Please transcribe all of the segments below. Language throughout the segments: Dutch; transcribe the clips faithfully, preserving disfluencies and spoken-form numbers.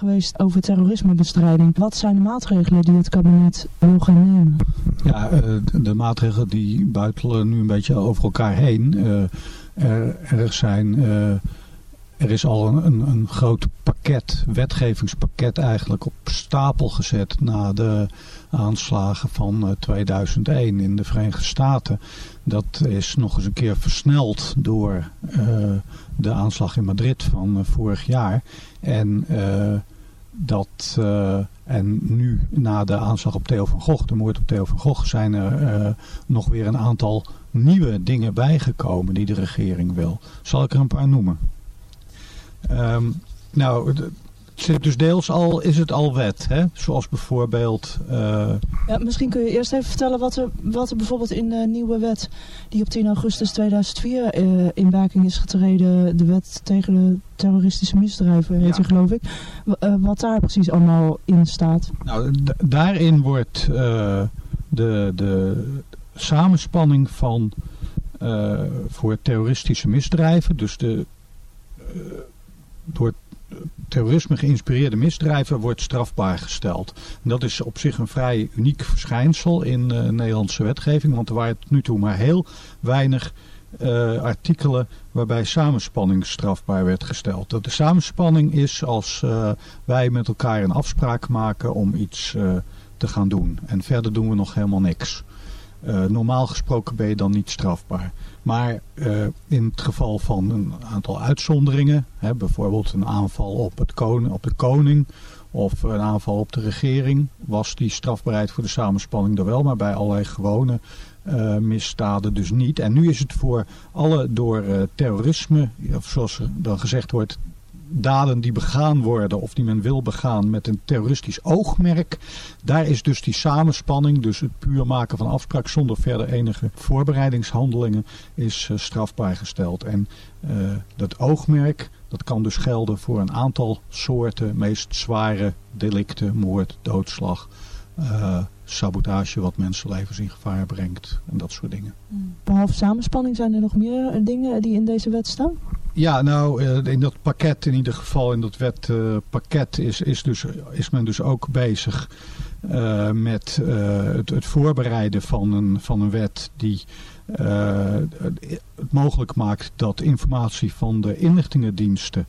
geweest over terrorismebestrijding. Wat zijn de maatregelen die het kabinet wil gaan nemen? Ja, uh, de maatregelen die buitelen nu een beetje over elkaar heen. Uh, er, er zijn... Uh, Er is al een, een, een groot pakket, wetgevingspakket eigenlijk op stapel gezet na de aanslagen van uh, tweeduizend één in de Verenigde Staten. Dat is nog eens een keer versneld door uh, de aanslag in Madrid van uh, vorig jaar. En, uh, dat, uh, en nu na de aanslag op Theo van Gogh, de moord op Theo van Gogh, zijn er uh, nog weer een aantal nieuwe dingen bijgekomen die de regering wil. Zal ik er een paar noemen? Um, nou, het zit dus deels al, is het al wet, hè? Zoals bijvoorbeeld... Uh... Ja, misschien kun je eerst even vertellen wat er, wat er bijvoorbeeld in de nieuwe wet die op tien augustus tweeduizend vier uh, in werking is getreden, de wet tegen de terroristische misdrijven heet ja. die, geloof ik, uh, wat daar precies allemaal in staat. Nou, d- daarin wordt uh, de, de samenspanning van uh, voor terroristische misdrijven, dus de uh, door terrorisme geïnspireerde misdrijven wordt strafbaar gesteld. En dat is op zich een vrij uniek verschijnsel in uh, Nederlandse wetgeving, want er waren tot nu toe maar heel weinig uh, artikelen waarbij samenspanning strafbaar werd gesteld. Dat de samenspanning is als uh, wij met elkaar een afspraak maken om iets uh, te gaan doen. En verder doen we nog helemaal niks. Uh, normaal gesproken ben je dan niet strafbaar. Maar uh, in het geval van een aantal uitzonderingen, hè, bijvoorbeeld een aanval op, het koning, op de koning of een aanval op de regering, was die strafbaarheid voor de samenspanning er wel, maar bij allerlei gewone uh, misdaden dus niet. En nu is het voor alle door uh, terrorisme, of zoals er dan gezegd wordt, daden die begaan worden of die men wil begaan met een terroristisch oogmerk. Daar is dus die samenspanning, dus het puur maken van afspraak zonder verder enige voorbereidingshandelingen, is uh, strafbaar gesteld. En uh, dat oogmerk, dat kan dus gelden voor een aantal soorten, meest zware delicten, moord, doodslag, uh, sabotage wat mensenlevens in gevaar brengt en dat soort dingen. Behalve samenspanning zijn er nog meer dingen die in deze wet staan? Ja, nou, in dat pakket, in ieder geval in dat wetpakket, uh, is, is, dus, is men dus ook bezig uh, met uh, het, het voorbereiden van een, van een wet die uh, het mogelijk maakt dat informatie van de inlichtingendiensten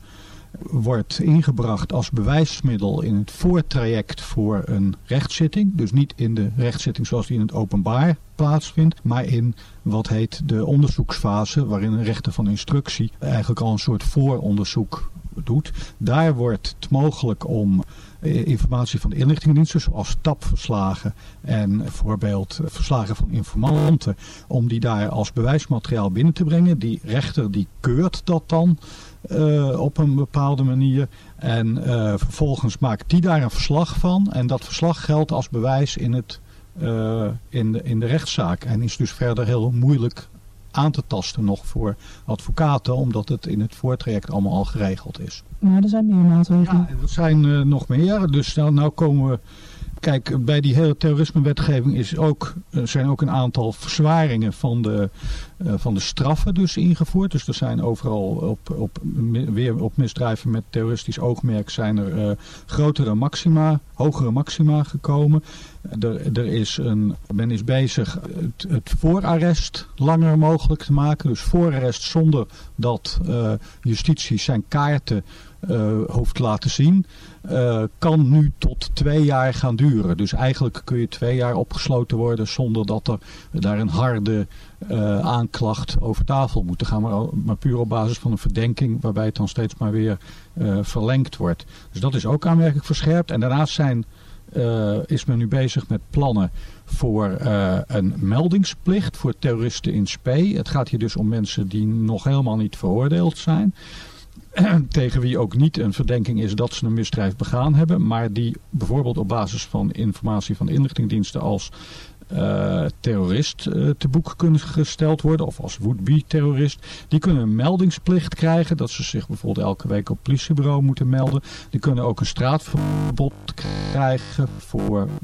wordt ingebracht als bewijsmiddel in het voortraject voor een rechtszitting. Dus niet in de rechtszitting zoals die in het openbaar plaatsvindt, maar in wat heet de onderzoeksfase, waarin een rechter van instructie eigenlijk al een soort vooronderzoek doet. Daar wordt het mogelijk om informatie van de inlichtingendiensten, zoals tapverslagen en bijvoorbeeld verslagen van informanten, om die daar als bewijsmateriaal binnen te brengen. Die rechter die keurt dat dan uh, op een bepaalde manier en uh, vervolgens maakt die daar een verslag van en dat verslag geldt als bewijs in, het, uh, in, de, in de rechtszaak en is dus verder heel moeilijk aan te tasten nog voor advocaten, omdat het in het voortraject allemaal al geregeld is. Maar er zijn meer maatregelen. Ja, er zijn uh, nog meer. Dus nou, nou komen we... Kijk, bij die hele terrorismewetgeving is ook, er zijn ook een aantal verzwaringen van de, uh, van de straffen dus ingevoerd. Dus er zijn overal op, op, weer op misdrijven met terroristisch oogmerk zijn er uh, grotere maxima, hogere maxima gekomen. Er, er is een, men is bezig het, het voorarrest langer mogelijk te maken. Dus voorarrest zonder dat uh, justitie zijn kaarten uh, hoeft laten zien. Uh, kan nu tot twee jaar gaan duren. Dus eigenlijk kun je twee jaar opgesloten worden zonder dat er daar een harde uh, aanklacht over tafel moet gaan. Maar, maar puur op basis van een verdenking waarbij het dan steeds maar weer uh, verlengd wordt. Dus dat is ook aanmerkelijk verscherpt. En daarnaast zijn, uh, is men nu bezig met plannen voor uh, een meldingsplicht voor terroristen in spe. Het gaat hier dus om mensen die nog helemaal niet veroordeeld zijn. Tegen wie ook niet een verdenking is dat ze een misdrijf begaan hebben, maar die bijvoorbeeld op basis van informatie van inlichtingendiensten als uh, terrorist uh, te boek kunnen gesteld worden of als would-be terrorist. Die kunnen een meldingsplicht krijgen, dat ze zich bijvoorbeeld elke week op het politiebureau moeten melden. Die kunnen ook een straatverbod krijgen voor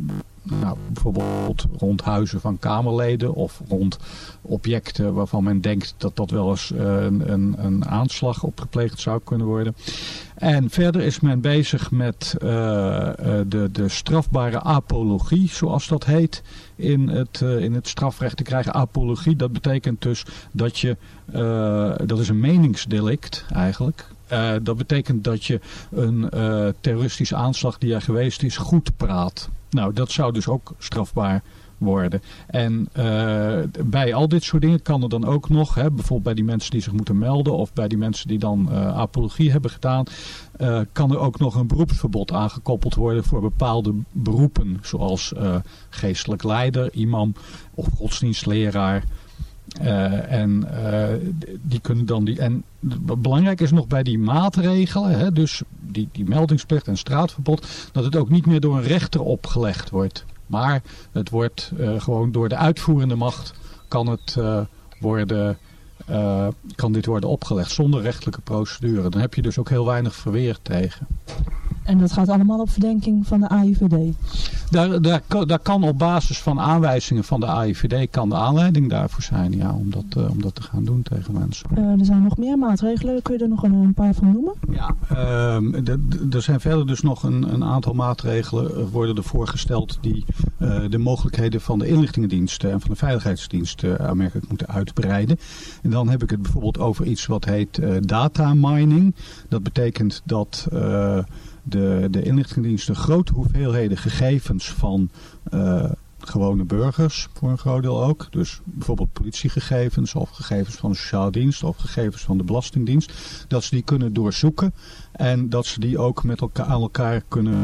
nou, bijvoorbeeld rond huizen van Kamerleden of rond objecten waarvan men denkt dat dat wel eens een, een, een aanslag op gepleegd zou kunnen worden. En verder is men bezig met uh, de, de strafbare apologie, zoals dat heet, in het, uh, in het strafrecht te krijgen. Apologie, dat betekent dus dat je, uh, dat is een meningsdelict eigenlijk. Uh, dat betekent dat je een uh, terroristische aanslag die er geweest is goed praat. Nou, dat zou dus ook strafbaar worden. En uh, bij al dit soort dingen kan er dan ook nog, hè, bijvoorbeeld bij die mensen die zich moeten melden of bij die mensen die dan uh, apologie hebben gedaan, uh, kan er ook nog een beroepsverbod aangekoppeld worden voor bepaalde beroepen, zoals uh, geestelijk leider, imam of godsdienstleraar. Uh, en uh, die kunnen dan die. En belangrijk is nog bij die maatregelen, hè, dus die, die meldingsplicht en straatverbod, dat het ook niet meer door een rechter opgelegd wordt. Maar het wordt uh, gewoon door de uitvoerende macht kan het uh, worden, uh, kan dit worden opgelegd zonder rechtelijke procedure. Dan heb je dus ook heel weinig verweer tegen. En dat gaat allemaal op verdenking van de A I V D? Daar, daar, daar kan op basis van aanwijzingen van de A I V D kan de aanleiding daarvoor zijn, ja, om dat, uh, om dat te gaan doen tegen mensen. Uh, er zijn nog meer maatregelen, kun je er nog een, een paar van noemen? Ja, uh, er zijn verder dus nog een, een aantal maatregelen worden er voorgesteld die uh, de mogelijkheden van de inlichtingendiensten en van de veiligheidsdiensten aanmerkelijk moeten uitbreiden. En dan heb ik het bijvoorbeeld over iets wat heet uh, data mining. Dat betekent dat Uh, De, de inlichtingendiensten grote hoeveelheden gegevens van uh, gewone burgers, voor een groot deel ook. Dus bijvoorbeeld politiegegevens of gegevens van de sociale dienst of gegevens van de belastingdienst. Dat ze die kunnen doorzoeken en dat ze die ook met elkaar aan elkaar kunnen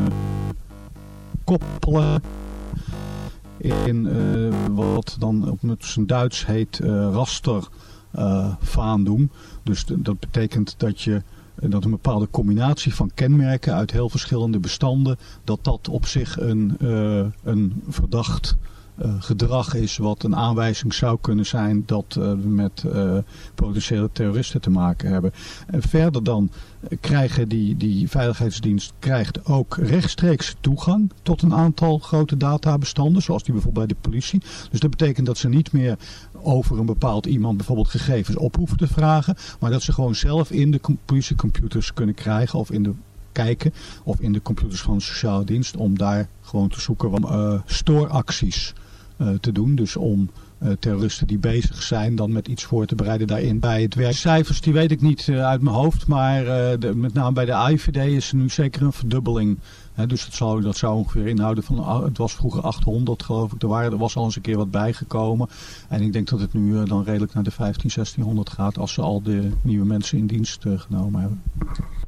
koppelen in uh, wat dan op zijn Duits heet uh, raster uh, vaandoen. Dus dat betekent dat je dat een bepaalde combinatie van kenmerken uit heel verschillende bestanden, dat dat op zich een, uh, een verdacht uh, gedrag is wat een aanwijzing zou kunnen zijn dat uh, we met uh, potentiële terroristen te maken hebben. En verder dan krijgen die, die veiligheidsdienst krijgt ook rechtstreeks toegang tot een aantal grote databestanden, zoals die bijvoorbeeld bij de politie. Dus dat betekent dat ze niet meer over een bepaald iemand bijvoorbeeld gegevens op hoeven te vragen, maar dat ze gewoon zelf in de politiecomputers kunnen krijgen of in de kijken of in de computers van de sociale dienst om daar gewoon te zoeken om uh, stooracties uh, te doen. Dus om uh, terroristen die bezig zijn dan met iets voor te bereiden daarin bij het werk. Cijfers die weet ik niet uh, uit mijn hoofd, maar uh, de, met name bij de A I V D is er nu zeker een verdubbeling. He, dus dat zou, dat zou ongeveer inhouden van, het was vroeger achthonderd geloof ik, er, waren, er was al eens een keer wat bijgekomen. En ik denk dat het nu uh, dan redelijk naar de vijftien, zestienhonderd gaat als ze al de nieuwe mensen in dienst uh, genomen hebben.